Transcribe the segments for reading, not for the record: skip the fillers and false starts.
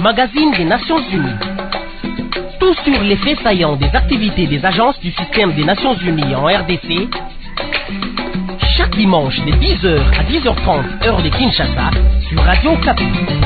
magazine des Nations Unies. Tout sur les faits saillants des activités des agences du système des Nations Unies en RDC. Chaque dimanche de 10h à 10h30 heure de Kinshasa sur Radio Okapi.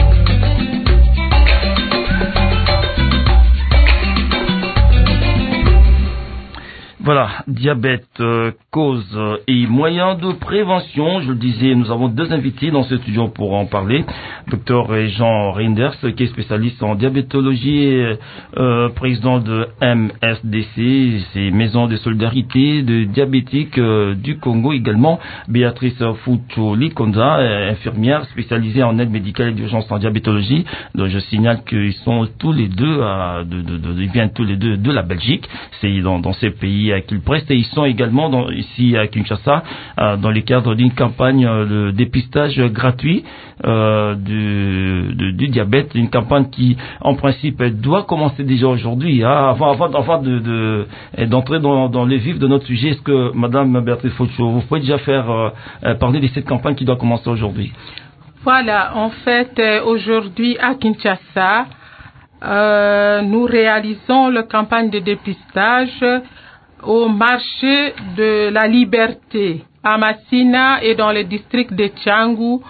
Voilà, diabète, cause et moyens de prévention. Je le disais, nous avons deux invités dans ce studio pour en parler. Docteur Jean Reinders, qui est spécialiste en diabétologie et président de MSDC, c'est Maison de solidarité de diabétiques du Congo. Également, Béatrice Foucho-Likonza, infirmière spécialisée en aide médicale et d'urgence en diabétologie. Donc, je signale qu'ils sont tous les deux, ils viennent tous les deux de la Belgique. C'est dans ces pays qu'ils prestent, et ils sont également ici à Kinshasa dans le cadre d'une campagne de dépistage gratuit du diabète, une campagne qui en principe doit commencer déjà aujourd'hui, avant d'entrer dans le vif de notre sujet. Est-ce que Madame Béatrice Foucho, vous pouvez déjà faire parler de cette campagne qui doit commencer aujourd'hui? Voilà, en fait aujourd'hui à Kinshasa nous réalisons la campagne de dépistage au marché de la Liberté à Massina et dans le district de Tchangou.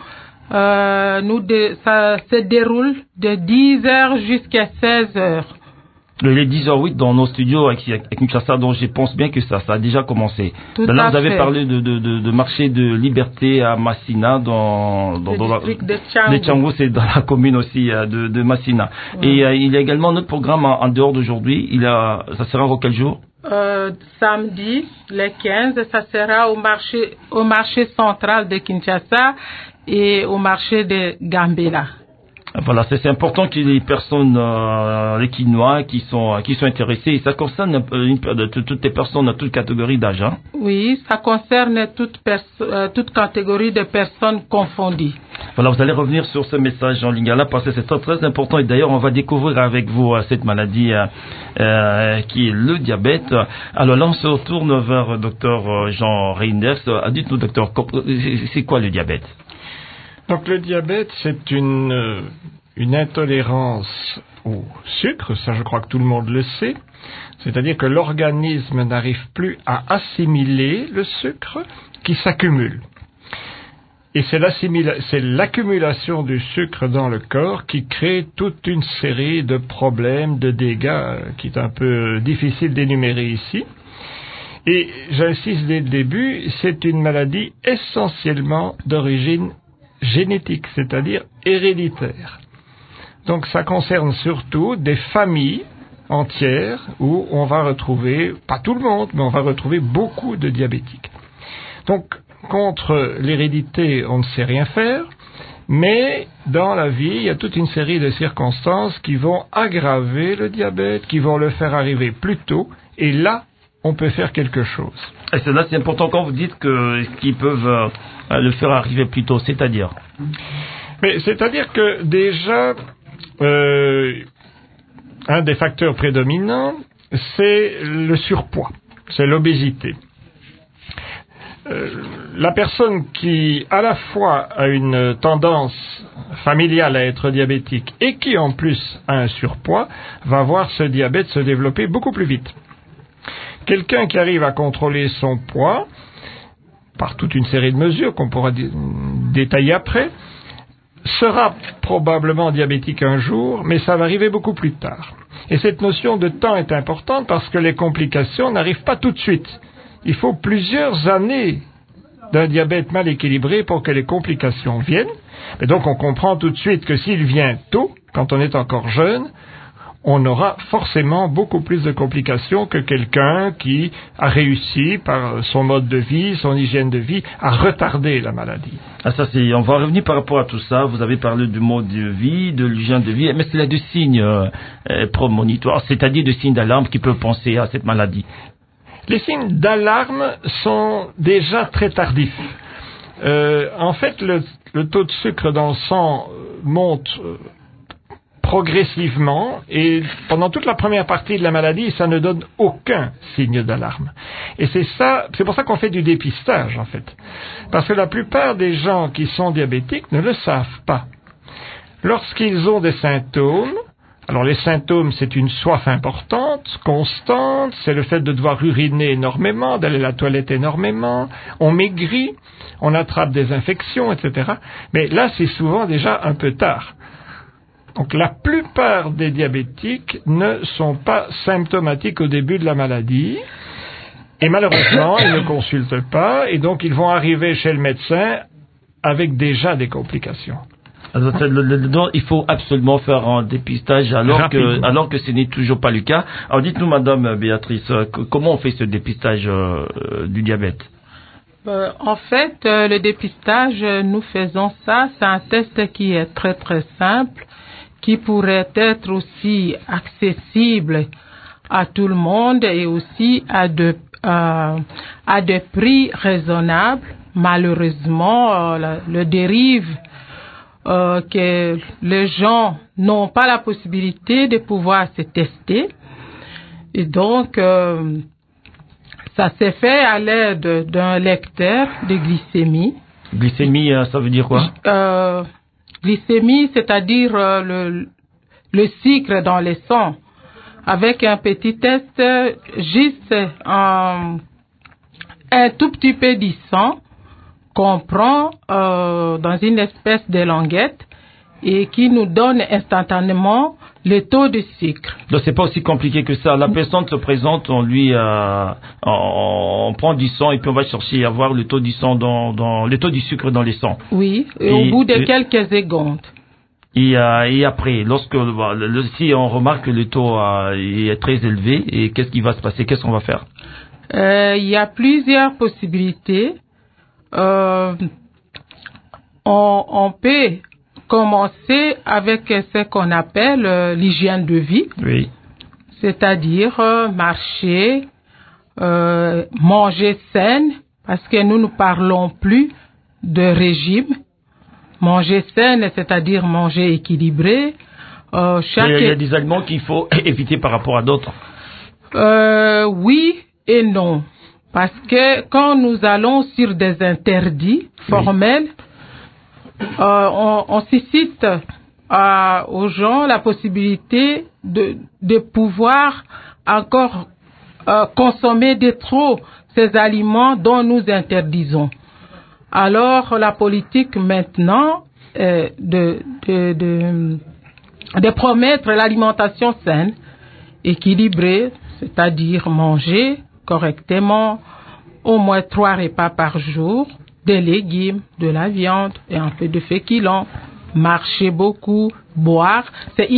Ça se déroule de 10h jusqu'à 16h. Les 10h08 dans nos studios à Kinshasa, donc je pense bien que ça a déjà commencé. Là, vous avez parlé de marché de Liberté à Massina dans le district de Tchangou, c'est dans la commune aussi de Massina. Ouais. Et il y a également notre programme en dehors d'aujourd'hui. Ça sera quel jour? Samedi, le 15, ça sera au marché central de Kinshasa et au marché de Gambela. Voilà, c'est important que les personnes, les Kinois qui sont intéressés, et ça concerne toutes les personnes, toutes catégories d'âge. Hein? Oui, ça concerne toute catégorie de personnes confondues. Voilà, vous allez revenir sur ce message en ligne là parce que c'est très important, et d'ailleurs on va découvrir avec vous cette maladie qui est le diabète. Alors là on se retourne vers Dr Jean Reinders. Dites-nous docteur, c'est quoi le diabète? Donc le diabète, c'est une intolérance au sucre, ça je crois que tout le monde le sait, c'est-à-dire que l'organisme n'arrive plus à assimiler le sucre qui s'accumule. Et c'est l'accumulation du sucre dans le corps qui crée toute une série de problèmes, de dégâts, qui est un peu difficile d'énumérer ici. Et j'insiste dès le début, c'est une maladie essentiellement d'origine génétique, c'est-à-dire héréditaire. Donc ça concerne surtout des familles entières où on va retrouver, pas tout le monde, mais on va retrouver beaucoup de diabétiques. Donc contre l'hérédité, on ne sait rien faire, mais dans la vie, il y a toute une série de circonstances qui vont aggraver le diabète, qui vont le faire arriver plus tôt, et là, on peut faire quelque chose. Et c'est important quand vous dites qu'ils peuvent le faire arriver plus tôt, c'est-à-dire? Mais c'est-à-dire que déjà, un des facteurs prédominants, c'est le surpoids, c'est l'obésité. La personne qui, à la fois, a une tendance familiale à être diabétique et qui, en plus, a un surpoids, va voir ce diabète se développer beaucoup plus vite. Quelqu'un qui arrive à contrôler son poids, par toute une série de mesures qu'on pourra détailler après, sera probablement diabétique un jour, mais ça va arriver beaucoup plus tard. Et cette notion de temps est importante parce que les complications n'arrivent pas tout de suite. Il faut plusieurs années d'un diabète mal équilibré pour que les complications viennent. Et donc on comprend tout de suite que s'il vient tôt, quand on est encore jeune, on aura forcément beaucoup plus de complications que quelqu'un qui a réussi par son mode de vie, son hygiène de vie, à retarder la maladie. On va revenir par rapport à tout ça. Vous avez parlé du mode de vie, de l'hygiène de vie, mais c'est là des signes prémonitoires, c'est-à-dire des signes d'alarme qui peuvent penser à cette maladie. Les signes d'alarme sont déjà très tardifs. En fait, le taux de sucre dans le sang monte progressivement et pendant toute la première partie de la maladie, ça ne donne aucun signe d'alarme. Et c'est pour ça qu'on fait du dépistage en fait. Parce que la plupart des gens qui sont diabétiques ne le savent pas. lorsqu'ils ont des symptômes, alors les symptômes, c'est une soif importante, constante, c'est le fait de devoir uriner énormément, d'aller à la toilette énormément, on maigrit, on attrape des infections, etc. Mais là, c'est souvent déjà un peu tard. Donc la plupart des diabétiques ne sont pas symptomatiques au début de la maladie, et malheureusement, ils ne consultent pas, et donc ils vont arriver chez le médecin avec déjà des complications. Donc, il faut absolument faire un dépistage alors que ce n'est toujours pas le cas. Alors dites-nous, Madame Béatrice, comment on fait ce dépistage du diabète? En fait, le dépistage, nous faisons ça. C'est un test qui est très très simple, qui pourrait être aussi accessible à tout le monde et aussi à des prix raisonnables. Malheureusement, le dérive que les gens n'ont pas la possibilité de pouvoir se tester. Et donc, ça s'est fait à l'aide d'un lecteur de glycémie. Glycémie, ça veut dire quoi? Glycémie, c'est-à-dire le sucre dans le sang. Avec un petit test, juste un tout petit peu du sang qu'on prend dans une espèce de languette et qui nous donne instantanément le taux de sucre. Donc c'est pas aussi compliqué que ça. La personne se présente, on prend du sang et puis on va chercher à voir le taux du sang dans le taux du sucre dans les sangs. Oui, et au bout de quelques secondes. Et après, si on remarque que le taux est très élevé, et qu'est-ce qui va se passer? Qu'est-ce qu'on va faire? Il y a plusieurs possibilités. On peut commencer avec ce qu'on appelle l'hygiène de vie. Oui. C'est-à-dire marcher, manger sain, parce que nous ne parlons plus de régime. Manger sain, c'est-à-dire manger équilibré. Il y a des aliments qu'il faut éviter par rapport à d'autres. Oui et non. Parce que quand nous allons sur des interdits formels, on suscite aux gens la possibilité de pouvoir encore consommer de trop ces aliments dont nous interdisons. Alors la politique maintenant de promettre l'alimentation saine, équilibrée, c'est-à-dire manger correctement au moins 3 repas par jour, des légumes, de la viande et un peu de féculents, marcher beaucoup, boire. C'est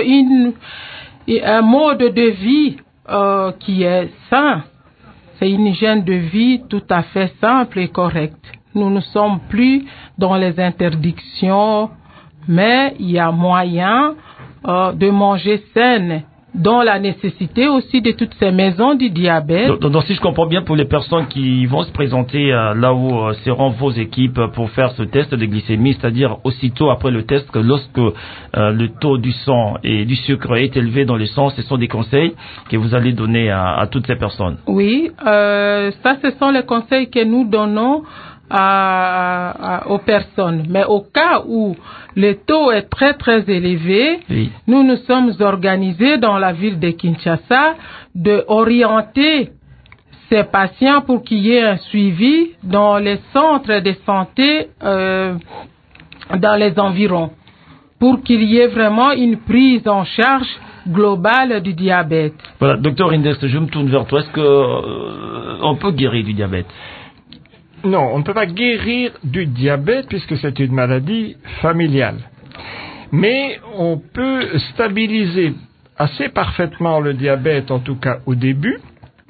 un mode de vie qui est sain. C'est une hygiène de vie tout à fait simple et correcte. Nous ne sommes plus dans les interdictions, mais il y a moyen de manger sain, dont la nécessité aussi de toutes ces maisons du diabète. Donc si je comprends bien, pour les personnes qui vont se présenter là où seront vos équipes pour faire ce test de glycémie, c'est-à-dire aussitôt après le test, que lorsque le taux du sang et du sucre est élevé dans le sang, ce sont des conseils que vous allez donner à toutes ces personnes. Oui, ça ce sont les conseils que nous donnons aux personnes. Mais au cas où le taux est très très élevé, oui, nous sommes organisés dans la ville de Kinshasa de orienter ces patients pour qu'il y ait un suivi dans les centres de santé dans les environs, pour qu'il y ait vraiment une prise en charge globale du diabète. Voilà, docteur Indes, je me tourne vers toi. Est-ce que on peut guérir du diabète? Non, on ne peut pas guérir du diabète puisque c'est une maladie familiale. Mais on peut stabiliser assez parfaitement le diabète, en tout cas au début.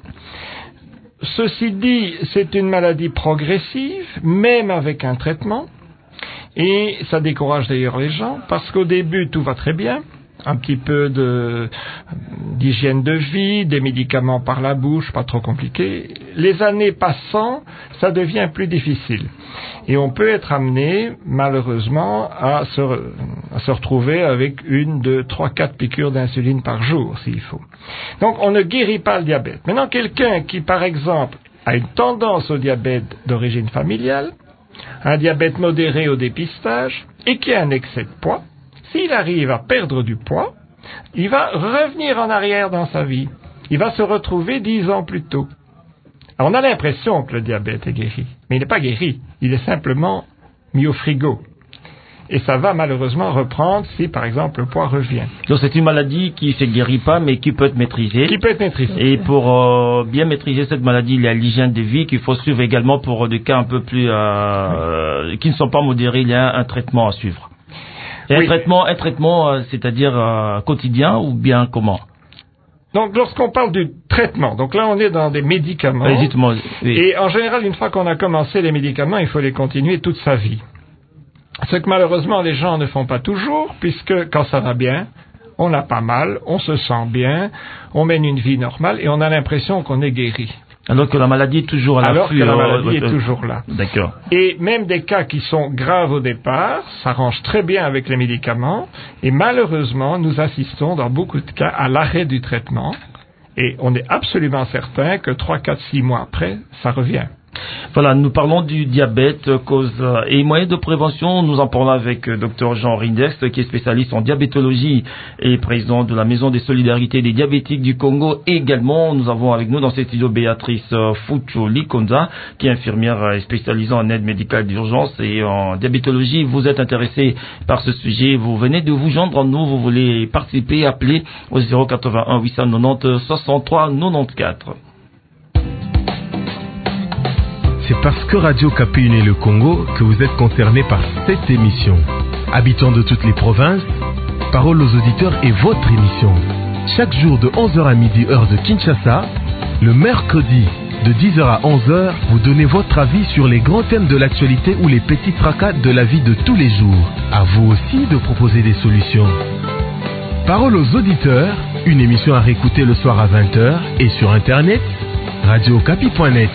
Ceci dit, c'est une maladie progressive, même avec un traitement. Et ça décourage d'ailleurs les gens parce qu'au début, tout va très bien. Un petit peu d'hygiène de vie, des médicaments par la bouche, pas trop compliqué. Les années passant, ça devient plus difficile. Et on peut être amené, malheureusement, à se retrouver avec 1, 2, 3, 4 piqûres d'insuline par jour, s'il faut. Donc, on ne guérit pas le diabète. Maintenant, quelqu'un qui, par exemple, a une tendance au diabète d'origine familiale, un diabète modéré au dépistage, et qui a un excès de poids, s'il arrive à perdre du poids, il va revenir en arrière dans sa vie. Il va se retrouver 10 ans plus tôt. Alors, on a l'impression que le diabète est guéri, mais il n'est pas guéri. Il est simplement mis au frigo. Et ça va malheureusement reprendre si, par exemple, le poids revient. Donc c'est une maladie qui ne se guérit pas, mais qui peut être maîtrisée. Qui peut être maîtrisée. Et pour bien maîtriser cette maladie, il y a l'hygiène de vie qu'il faut suivre également pour des cas un peu plus qui ne sont pas modérés. Il y a un traitement à suivre. Et un traitement, c'est-à-dire quotidien ou bien comment? Donc, lorsqu'on parle du traitement, donc là, on est dans des médicaments. Dites-moi, oui. Et en général, une fois qu'on a commencé les médicaments, il faut les continuer toute sa vie. Ce que malheureusement les gens ne font pas toujours, puisque quand ça va bien, on n'a pas mal, on se sent bien, on mène une vie normale et on a l'impression qu'on est guéri. Alors que la maladie est toujours à l'affût. Alors que la maladie est toujours là. D'accord. Et même des cas qui sont graves au départ s'arrangent très bien avec les médicaments et malheureusement nous assistons dans beaucoup de cas à l'arrêt du traitement et on est absolument certain que 3, 4, 6 mois après, ça revient. Voilà, nous parlons du diabète, cause et moyens de prévention. Nous en parlons avec Dr Jean Reinders, qui est spécialiste en diabétologie et président de la Maison des Solidarités des Diabétiques du Congo. Et également, nous avons avec nous dans cette studio Béatrice Fucho Likonza, qui est infirmière spécialisée en aide médicale d'urgence et en diabétologie. Vous êtes intéressé par ce sujet, vous venez de vous joindre à nous, vous voulez participer, appelez au 081 890 63 94. C'est parce que Radio Kapi unit le Congo que vous êtes concerné par cette émission. Habitants de toutes les provinces, parole aux auditeurs est votre émission. Chaque jour de 11h à midi heure de Kinshasa, le mercredi de 10h à 11h, vous donnez votre avis sur les grands thèmes de l'actualité ou les petits tracas de la vie de tous les jours. À vous aussi de proposer des solutions. Parole aux auditeurs, une émission à réécouter le soir à 20h et sur internet, radiokapi.net.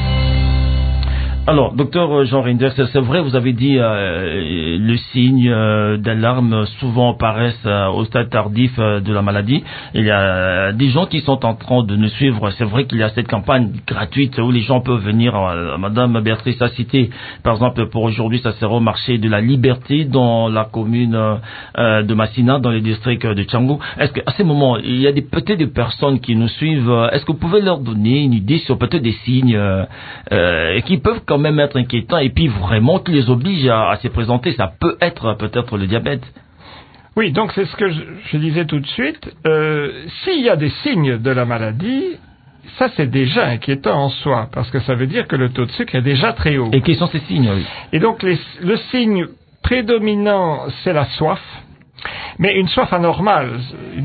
Alors, docteur Jean Reinders, c'est vrai, vous avez dit le signe d'alarme souvent apparaissent au stade tardif de la maladie. Il y a des gens qui sont en train de nous suivre. C'est vrai qu'il y a cette campagne gratuite où les gens peuvent venir. Madame Béatrice a cité, par exemple, pour aujourd'hui, ça sera au marché de la Liberté dans la commune de Massina, dans les districts de Tchangou. Est-ce qu'à ces moments, il y a peut-être des personnes qui nous suivent. Est-ce que vous pouvez leur donner une idée sur peut-être des signes qui peuvent quand même être inquiétant et puis vraiment qui les oblige à se présenter? Ça peut être peut-être le diabète. Oui, donc c'est ce que je disais tout de suite. S'il y a des signes de la maladie, ça c'est déjà inquiétant en soi, parce que ça veut dire que le taux de sucre est déjà très haut. Et quels sont ces signes? Et donc le signe prédominant, c'est la soif. Mais une soif anormale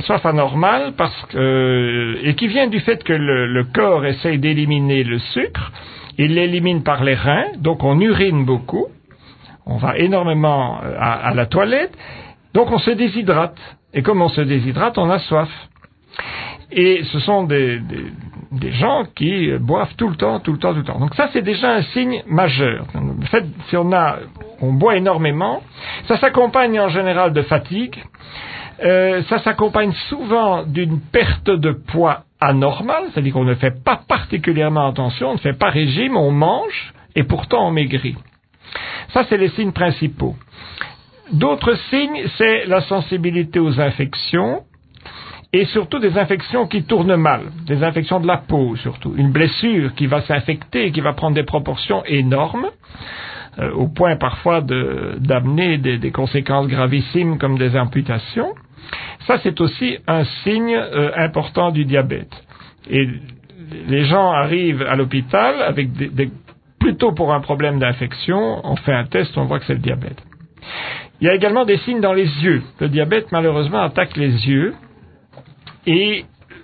parce que et qui vient du fait que le corps essaye d'éliminer le sucre. Il l'élimine par les reins, donc on urine beaucoup, on va énormément à la toilette, donc on se déshydrate. Et comme on se déshydrate, on a soif. Et ce sont des gens qui boivent tout le temps. Donc ça, c'est déjà un signe majeur. En fait, si on boit énormément, ça s'accompagne en général de fatigue, ça s'accompagne souvent d'une perte de poids anormale, c'est-à-dire qu'on ne fait pas particulièrement attention, on ne fait pas régime, on mange et pourtant on maigrit. Ça, c'est les signes principaux. D'autres signes, c'est la sensibilité aux infections et surtout des infections qui tournent mal, des infections de la peau surtout. Une blessure qui va s'infecter et qui va prendre des proportions énormes, au point parfois d'amener des conséquences gravissimes comme des amputations. Ça, c'est aussi un signe important du diabète. Et les gens arrivent à l'hôpital avec plutôt pour un problème d'infection, on fait un test, on voit que c'est le diabète. Il y a également des signes dans les yeux. Le diabète, malheureusement, attaque les yeux. Et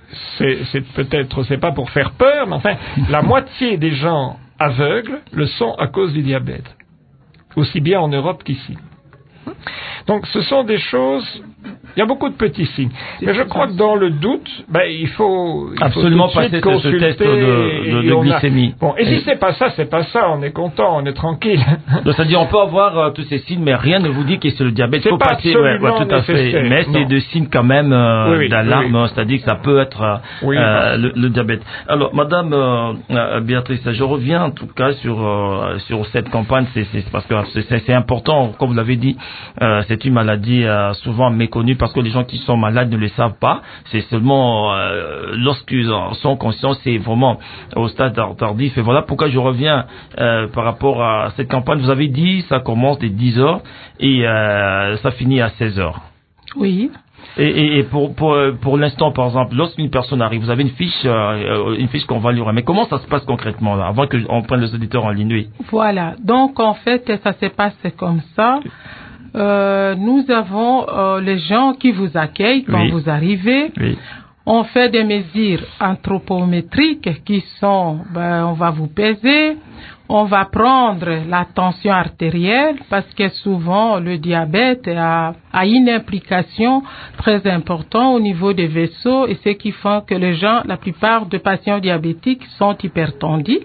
c'est pas pour faire peur, mais enfin, la moitié des gens aveugles le sont à cause du diabète. Aussi bien en Europe qu'ici. Donc, ce sont des choses Il y a beaucoup de petits signes. Mais je crois que dans le doute, il faut absolument tout de suite passer ce test de glycémie. Bon, et si c'est pas ça, on est content, on est tranquille. Donc, c'est-à-dire, on peut avoir tous ces signes, mais rien ne vous dit que c'est le diabète. C'est faut pas passer, absolument tout à fait. nécessaire, Mais c'est non. des signes quand même d'alarme, oui. c'est-à-dire que ça peut être le diabète. Alors, Madame Béatrice, je reviens en tout cas sur cette campagne. C'est parce que c'est important, comme vous l'avez dit, c'est une maladie souvent méconnue parce que les gens qui sont malades ne le savent pas. C'est seulement lorsqu'ils en sont conscients, c'est vraiment au stade tardif. Et voilà pourquoi je reviens par rapport à cette campagne. Vous avez dit ça commence dès 10h et ça finit à 16h. Oui. Et pour l'instant, par exemple, lorsqu'une personne arrive, vous avez une fiche qu'on va lui remettre. Mais comment ça se passe concrètement là, avant qu'on prenne les auditeurs en ligne? Oui. Voilà. Donc en fait, ça se passe comme ça. Nous avons les gens qui vous accueillent quand vous arrivez. Oui. On fait des mesures anthropométriques qui sont, on va vous peser, on va prendre la tension artérielle parce que souvent le diabète a une implication très importante au niveau des vaisseaux et ce qui fait que la plupart des patients diabétiques sont hypertendus.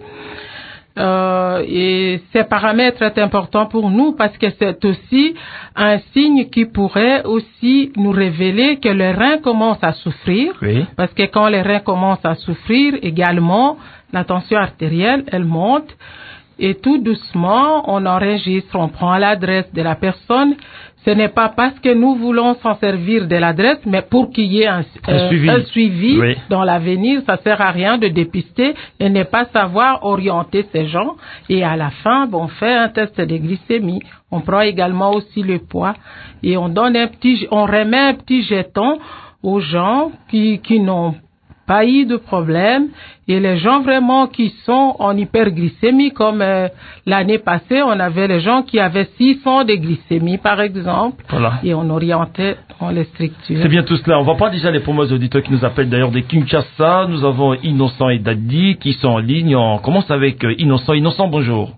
Et ces paramètres sont importants pour nous parce que c'est aussi un signe qui pourrait aussi nous révéler que les reins commencent à souffrir. Oui. Parce que quand les reins commencent à souffrir, également, la tension artérielle, elle monte. Et tout doucement, on enregistre, on prend l'adresse de la personne. Ce n'est pas parce que nous voulons s'en servir de l'adresse, mais pour qu'il y ait un suivi oui. dans l'avenir. Ça sert à rien de dépister et ne pas savoir orienter ces gens. Et à la fin, on fait un test de glycémie. On prend également aussi le poids et on remet un petit jeton aux gens qui n'ont pas eu de problème. Et les gens vraiment qui sont en hyperglycémie, comme l'année passée, on avait les gens qui avaient 600 de glycémie, par exemple, et on orientait dans les structures. C'est bien tout cela. On va prendre déjà les premiers auditeurs qui nous appellent d'ailleurs de Kinshasa. Nous avons Innocent et Dadi qui sont en ligne. On commence avec Innocent. Innocent, bonjour.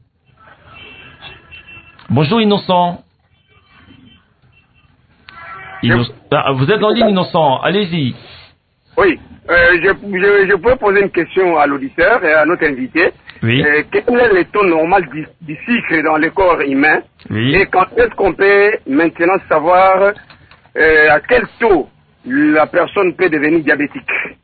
Bonjour Innocent. Vous êtes en ligne, Innocent. Allez-y. Oui. Je peux poser une question à l'auditeur et à notre invité. Oui. Quel est le taux normal du sucre dans le corps humain? Oui. Et quand est-ce qu'on peut maintenant savoir à quel taux la personne peut devenir diabétique?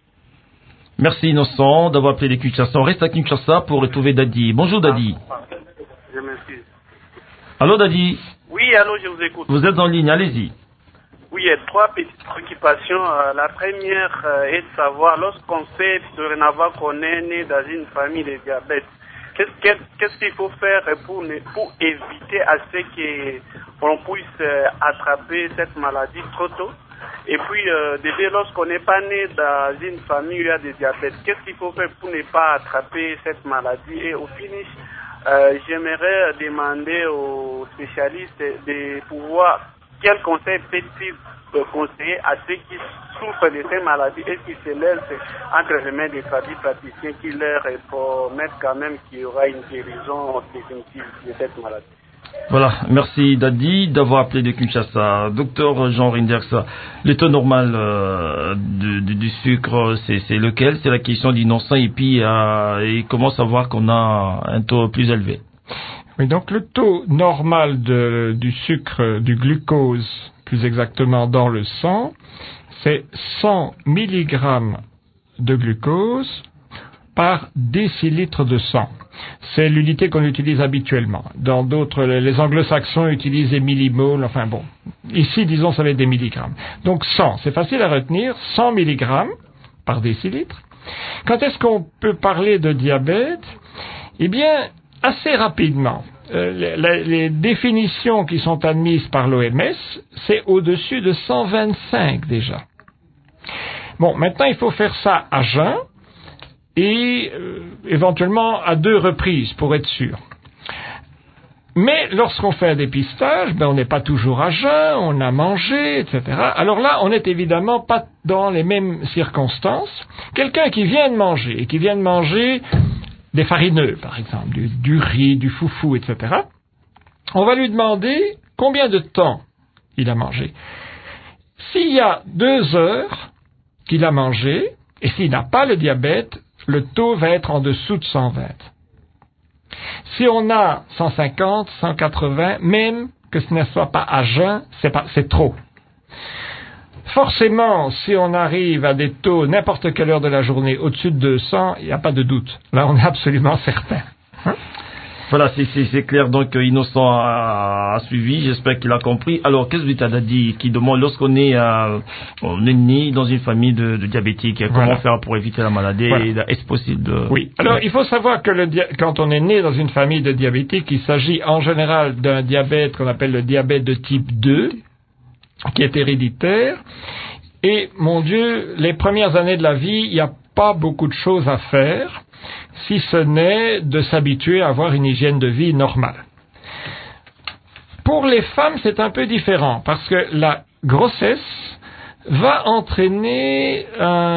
Merci Innocent d'avoir appelé les Kinshasa. On reste à Kinshasa pour retrouver Dadi. Bonjour Dadi. Je m'excuse. Allô Dadi. Oui, allô, je vous écoute. Vous êtes en ligne, allez-y. Oui, il y a 3 petites préoccupations. La première est de savoir, lorsqu'on sait dorénavant qu'on est né dans une famille de diabète, qu'est-ce qu'il faut faire pour éviter à ce qu'on puisse attraper cette maladie trop tôt? Et puis, lorsqu'on n'est pas né dans une famille où il y a des diabètes, qu'est-ce qu'il faut faire pour ne pas attraper cette maladie? Et au finish, j'aimerais demander aux spécialistes de pouvoir, quel conseil peut-il conseiller à ceux qui souffrent de ces maladies et qui se laissent entre les mains des praticiens qui leur promettent quand même qu'il y aura une guérison définitive de cette maladie? Voilà, merci Dadi d'avoir appelé de Kinshasa. Docteur Jean Reinders, le taux normal du sucre, c'est lequel? C'est la question d'Innocent et puis il commence à voir qu'on a un taux plus élevé. Oui, donc le taux normal du sucre, du glucose, plus exactement dans le sang, c'est 100 mg de glucose par décilitre de sang. C'est l'unité qu'on utilise habituellement. Dans d'autres, les anglo-saxons utilisent des millimoles, enfin bon. Ici, disons, ça va être des milligrammes. Donc 100, c'est facile à retenir, 100 mg par décilitre. Quand est-ce qu'on peut parler de diabète? Eh bien, assez rapidement. Les définitions qui sont admises par l'OMS, c'est au-dessus de 125 déjà. Bon, maintenant, il faut faire ça à jeun et éventuellement à 2 reprises pour être sûr. Mais lorsqu'on fait un dépistage, on n'est pas toujours à jeun, on a mangé, etc. Alors là, on n'est évidemment pas dans les mêmes circonstances. Quelqu'un qui vient de manger, et qui vient de manger des farineux, par exemple, du riz, du foufou, etc., on va lui demander combien de temps il a mangé. s'il y a 2 heures qu'il a mangé, et s'il n'a pas le diabète, le taux va être en dessous de 120. Si on a 150, 180, même que ce ne soit pas à jeun, c'est trop. Forcément, si on arrive à des taux n'importe quelle heure de la journée au-dessus de 200, il n'y a pas de doute. Là, on est absolument certain. Voilà, c'est clair. Donc, Innocent a suivi. J'espère qu'il a compris. Alors, qu'est-ce que tu as dit qui demande lorsqu'on est né dans une famille de diabétiques, comment faire pour éviter la maladie? Est-ce possible Oui. Alors, il faut savoir que quand on est né dans une famille de diabétiques, il s'agit en général d'un diabète qu'on appelle le diabète de type 2, qui est héréditaire. Et, mon Dieu, les premières années de la vie, il n'y a pas beaucoup de choses à faire, si ce n'est de s'habituer à avoir une hygiène de vie normale. Pour les femmes, c'est un peu différent, parce que la grossesse va entraîner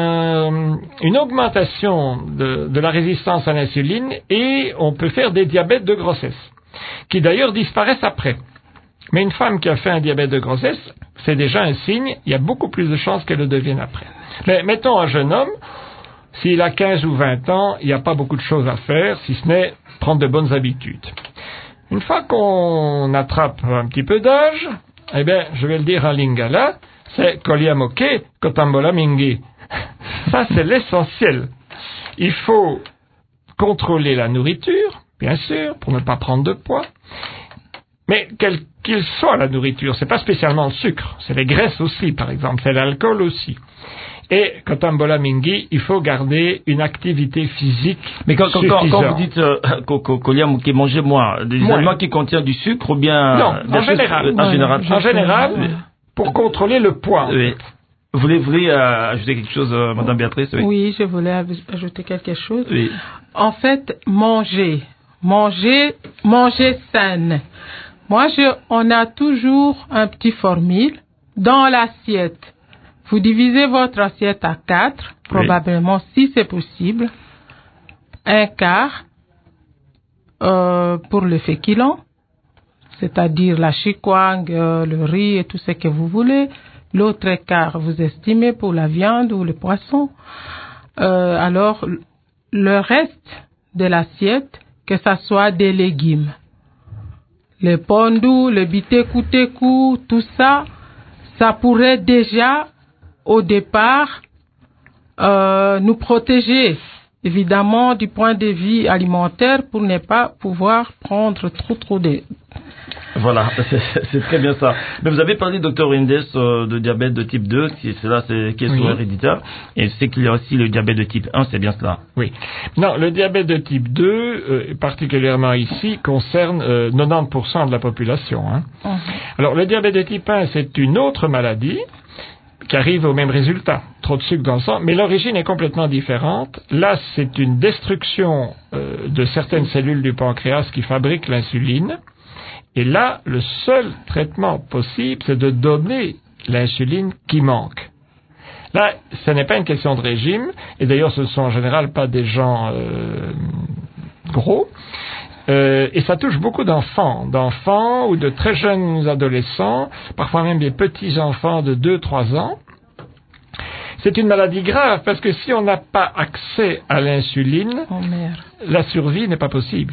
une augmentation de la résistance à l'insuline, et on peut faire des diabètes de grossesse, qui d'ailleurs disparaissent après. Mais une femme qui a fait un diabète de grossesse, c'est déjà un signe, il y a beaucoup plus de chances qu'elle le devienne après. Mais mettons un jeune homme, s'il a 15 ou 20 ans, il n'y a pas beaucoup de choses à faire, si ce n'est prendre de bonnes habitudes. Une fois qu'on attrape un petit peu d'âge, eh bien, je vais le dire en lingala, c'est koliamoke kotambola mingi. Ça, c'est l'essentiel. Il faut contrôler la nourriture, bien sûr, pour ne pas prendre de poids. Mais quelle qu'il soit la nourriture, c'est pas spécialement le sucre, c'est les graisses aussi, par exemple, c'est l'alcool aussi. Et Kotambola Mingi, il faut garder une activité physique suffisante. Quand vous dites Koliamoke, mangez moins, des aliments qui contiennent du sucre ou bien... Non, en général, pour contrôler le poids. Oui. Vous voulez ajouter quelque chose, Madame Béatrice? Oui, je voulais ajouter quelque chose. Oui. En fait, manger saine. On a toujours un petit formule dans l'assiette. Vous divisez votre assiette à 4, probablement si c'est possible. Un quart pour le féculent, c'est-à-dire la chikwang, le riz et tout ce que vous voulez. L'autre quart, vous estimez pour la viande ou le poisson. Alors, le reste de l'assiette, que ça soit des légumes. Le pondu, le biteku, tout ça, ça pourrait déjà, au départ, nous protéger, évidemment, du point de vue alimentaire pour ne pas pouvoir prendre trop de... Voilà, c'est très bien ça. Mais vous avez parlé, Dr Indes, de diabète de type 2, qui est souvent héréditaire, et c'est qu'il y a aussi le diabète de type 1, c'est bien cela? Oui. Non, le diabète de type 2, particulièrement ici, concerne 90% de la population. Hein. Alors, le diabète de type 1, c'est une autre maladie qui arrive au même résultat, trop de sucre dans le sang, mais l'origine est complètement différente. Là, c'est une destruction de certaines cellules du pancréas qui fabriquent l'insuline. Et là, le seul traitement possible, c'est de donner l'insuline qui manque. Là, ce n'est pas une question de régime, et d'ailleurs, ce ne sont en général pas des gens gros, et ça touche beaucoup d'enfants ou de très jeunes adolescents, parfois même des petits-enfants de 2-3 ans. C'est une maladie grave, parce que si on n'a pas accès à l'insuline, la survie n'est pas possible.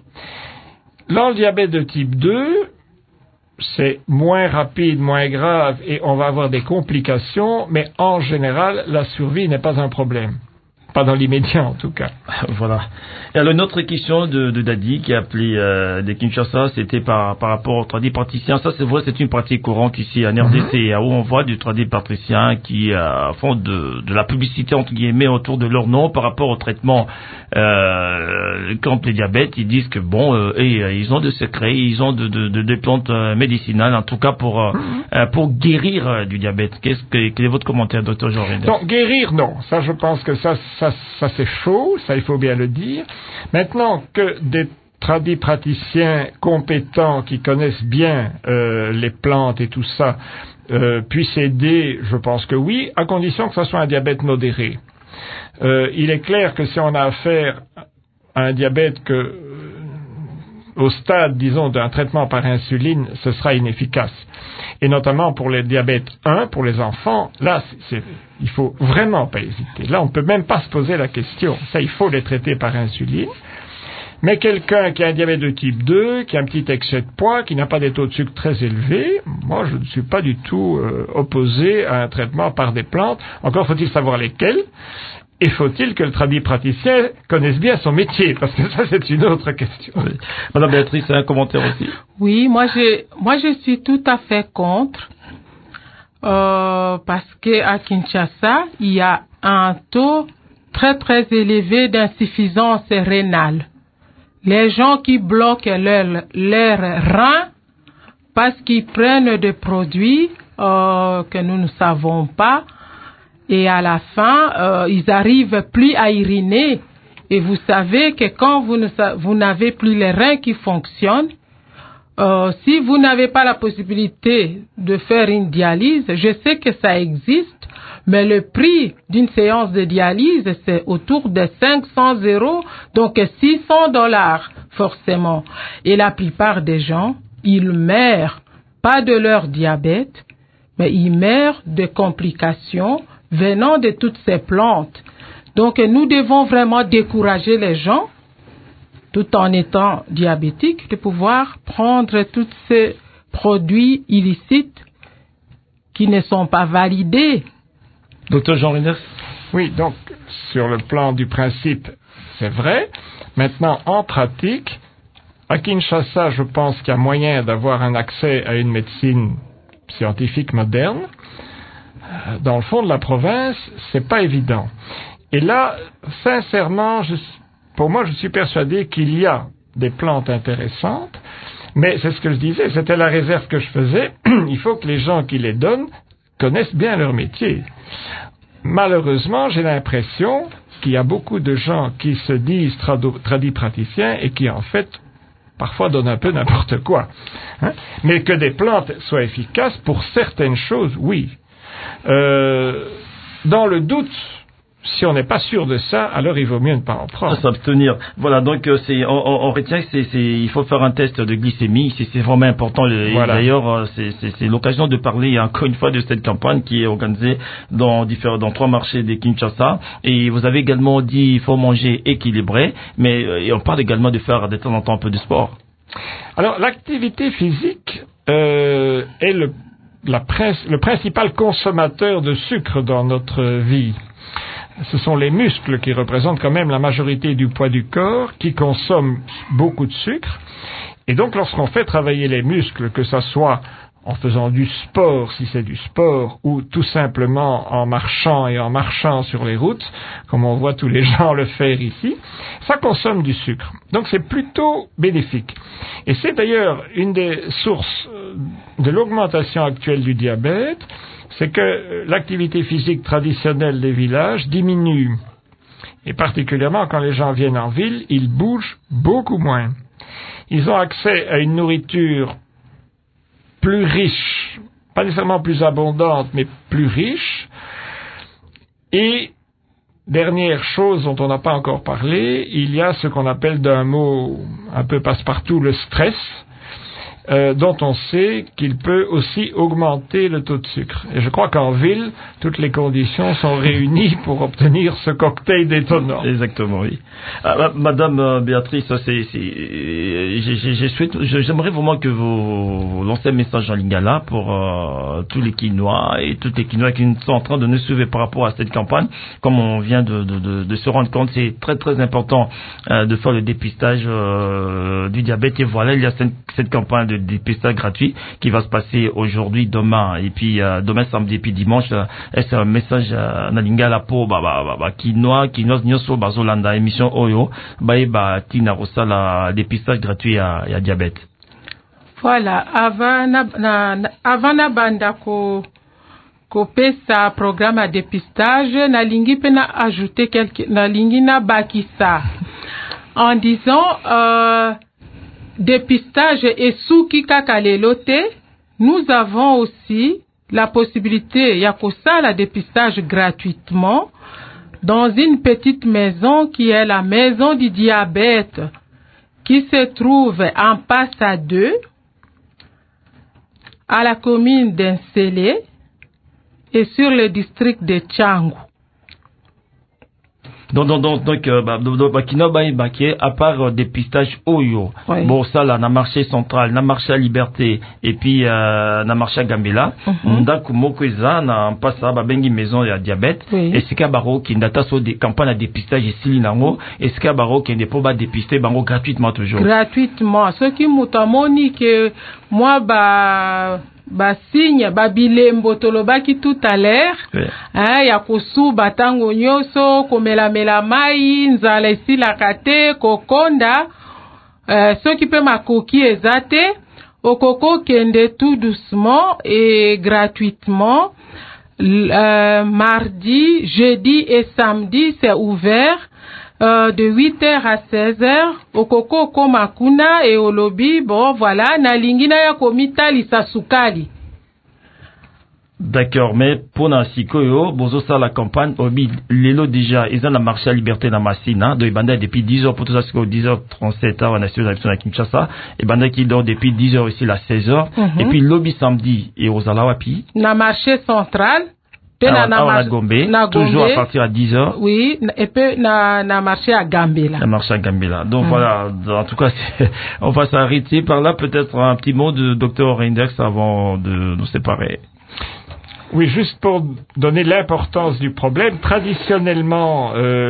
Dans le diabète de type 2, c'est moins rapide, moins grave, et on va avoir des complications, mais en général, la survie n'est pas un problème. Pas dans l'immédiat, en tout cas. Voilà. Et alors, une autre question de Dadi, qui a appelé de Kinshasa, c'était par rapport aux tradipraticiens. Ça, c'est vrai, c'est une pratique courante ici en RDC, où on voit du tradipraticien qui font de la publicité, entre guillemets, autour de leur nom par rapport au traitement contre le diabète. Ils disent que, ils ont de secrets, ils ont de plantes médicinales, en tout cas pour guérir du diabète. Quel est votre commentaire, Dr Jean Reinders? Non, guérir, non. Ça, je pense que ça c'est faux, ça il faut bien le dire. Maintenant que des tradipraticiens compétents qui connaissent bien les plantes et tout ça puissent aider, je pense que oui, à condition que ce soit un diabète modéré. Il est clair que si on a affaire à un diabète au stade, disons, d'un traitement par insuline, ce sera inefficace. Et notamment pour les diabètes 1, pour les enfants, là, il faut vraiment pas hésiter. Là, on ne peut même pas se poser la question. Ça, il faut les traiter par insuline. Mais quelqu'un qui a un diabète de type 2, qui a un petit excès de poids, qui n'a pas des taux de sucre très élevés, moi je ne suis pas du tout opposé à un traitement par des plantes. Encore faut-il savoir lesquelles, et faut-il que le praticien connaisse bien son métier, parce que ça c'est une autre question. Oui. Madame Béatrice, un commentaire aussi? Oui, moi je suis tout à fait contre, parce que à Kinshasa, il y a un taux très très élevé d'insuffisance rénale. Les gens qui bloquent leurs reins parce qu'ils prennent des produits que nous ne savons pas, et à la fin, ils arrivent plus à uriner. Et vous savez que quand vous n'avez plus les reins qui fonctionnent, si vous n'avez pas la possibilité de faire une dialyse, je sais que ça existe, mais le prix d'une séance de dialyse, c'est autour de 500 €, donc $600 forcément. Et la plupart des gens, ils meurent pas de leur diabète, mais ils meurent de complications venant de toutes ces plantes. Donc nous devons vraiment décourager les gens, tout en étant diabétiques, de pouvoir prendre tous ces produits illicites qui ne sont pas validés. Docteur Jean Reinders? Oui, donc, sur le plan du principe, c'est vrai. Maintenant, en pratique, à Kinshasa, je pense qu'il y a moyen d'avoir un accès à une médecine scientifique moderne. Dans le fond de la province, c'est pas évident. Et là, sincèrement, pour moi, je suis persuadé qu'il y a des plantes intéressantes, mais c'est ce que je disais, c'était la réserve que je faisais. Il faut que les gens qui les donnent connaissent bien leur métier. Malheureusement, j'ai l'impression qu'il y a beaucoup de gens qui se disent tradipraticiens et qui, en fait, parfois donnent un peu n'importe quoi. Hein? Mais que des plantes soient efficaces pour certaines choses, oui. Dans le doute, si on n'est pas sûr de ça, alors il vaut mieux ne pas en prendre. S'abstenir. Voilà, donc on retient que il faut faire un test de glycémie, c'est vraiment important. Voilà. D'ailleurs, c'est l'occasion de parler encore une fois de cette campagne qui est organisée dans 3 marchés de Kinshasa. Et vous avez également dit il faut manger équilibré, mais et on parle également de faire de temps en temps un peu de sport. Alors l'activité physique est le principal consommateur de sucre dans notre vie. Ce sont les muscles qui représentent quand même la majorité du poids du corps, qui consomment beaucoup de sucre. Et donc, lorsqu'on fait travailler les muscles, que ça soit en faisant du sport, si c'est du sport, ou tout simplement en marchant sur les routes, comme on voit tous les gens le faire ici, ça consomme du sucre. Donc, c'est plutôt bénéfique. Et c'est d'ailleurs une des sources de l'augmentation actuelle du diabète, c'est que l'activité physique traditionnelle des villages diminue. Et particulièrement quand les gens viennent en ville, ils bougent beaucoup moins. Ils ont accès à une nourriture plus riche, pas nécessairement plus abondante, mais plus riche. Et, dernière chose dont on n'a pas encore parlé, il y a ce qu'on appelle d'un mot un peu passe-partout le stress, dont on sait qu'il peut aussi augmenter le taux de sucre. Et je crois qu'en ville, toutes les conditions sont réunies pour obtenir ce cocktail détonnant. Exactement, oui. Madame Béatrice, j'aimerais vraiment que vous lancez un message en lingala pour tous les Quinois et toutes les Quinois qui sont en train de nous suivre par rapport à cette campagne. Comme on vient de se rendre compte, c'est très très important de faire le dépistage du diabète. Et voilà, il y a cette campagne de dépistage gratuit qui va se passer aujourd'hui, demain, et puis demain, samedi, et puis dimanche. C'est un message na lingala pour Quinois nyonso bazolanda émission oyo tina rosala dépistage gratuit à diabète. Voilà, avant na banda ko pesa programme à dépistage, na lingi pe na ajouter na lingi na bakisa en disant dépistage et souki kaka lelo te, nous avons aussi la possibilité ya kosala dépistage gratuitement dans une petite maison qui est la maison du diabète. qui se trouve en Passa 2, à la commune d'Ensele et sur le district de Tchangou. Donc, à part dépistage Oyo, Oui. bon, ça là, na marché central, na marché à Liberté, et puis, na marché à Gambela, ndako moko eza, na mpasa, bengi maison ya diabète, Oui. et sika baro, qui ndata so des campagnes de dépistage et sili nango, et sika baro, qui n'est pas dépister, bango gratuitement toujours. Gratuitement. Ce qui moutamoni que moi, signe, bilembo tolobaki tout à l'heure, Oui. ya kosuba tango nyoso, komelamela mai, nzala esilaka te, kokonda, ce qui peut makoki ezate, okoko kende tout doucement et gratuitement. Mardi, jeudi et samedi, c'est ouvert. De 8h à 16h, okoko komakuna et olobi, bon voilà, na lingina ya komita lisasukali. D'accord, mais pour na sikoyo, bozo ça la campagne, obi, lelo déjà, ils ont la marché à Liberté na Massina, de banda depuis 10h, pour tout ça, c'est 10h37, on a suivi la Kinshasa, et banda qui dort depuis 10h ici, à 16h, et puis lobby samedi, et aux Alawapi. Na marché central, na Gombe, toujours à partir à 10h. Oui, et puis na marché à Gambela. Na marché à Gambela. Donc voilà, en tout cas, on va s'arrêter par là, peut-être un petit mot de Dr Reinders avant de nous séparer. Oui, juste pour donner l'importance du problème, traditionnellement,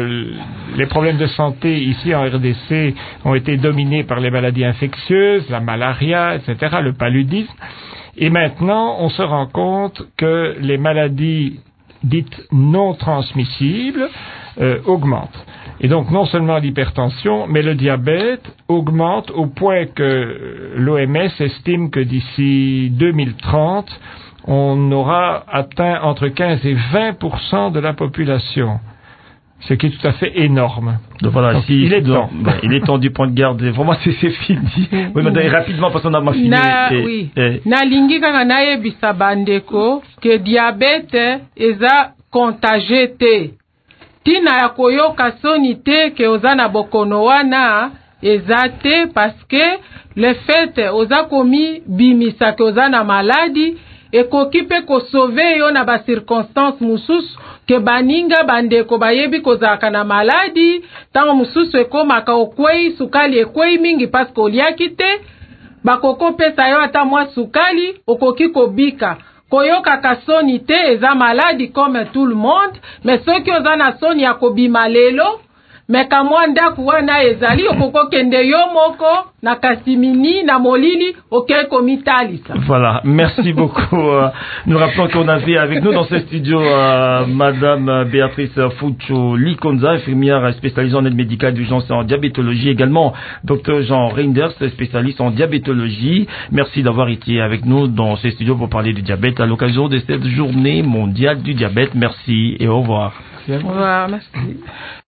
les problèmes de santé ici en RDC ont été dominés par les maladies infectieuses, la malaria, etc., le paludisme. Et maintenant, on se rend compte que les maladies dites non transmissibles augmentent. Et donc, non seulement l'hypertension, mais le diabète augmente au point que l'OMS estime que d'ici 2030, on aura atteint entre 15 et 20% de la population. Ce qui est tout à fait énorme. Donc voilà, donc, si, il est temps. Il est temps du point de garde. Vraiment, c'est fini. Oui, mais rapidement, parce qu'on a fini. Oui. Na lingi kaka na yebisa bandeko que diabète eza contagieux te. Tina ya koyoka soni te ke oza na bokono wana eza te parce que le fait oza komi bimisa ke oza na maladie ekoki pe ko sauver yo na ba circonstance mususu ke baninga bandeko bayebi kozaka na maladi tango mususu ekomaka okwei sukali ekwei mingi parce que oliaki te bakoko pesa yo ata mwa sukali okoki kobika koyoka kasoni te eza maladi comme tout le monde mais soki oza na soni ya kobima lelo mais kamwa ndaku wana ezali okoko kende yo moko na kasimini na molili okei komitalisa. Voilà, merci beaucoup. Nous rappelons qu'on avait avec nous dans ce studio Madame Béatrice Fucho Likonza, infirmière spécialisée en aide médicale d'urgence et en diabétologie, également Dr Jean Reinders, spécialiste en diabétologie. Merci d'avoir été avec nous dans ce studio pour parler du diabète à l'occasion de cette journée mondiale du diabète. Merci et au revoir. Au revoir, merci.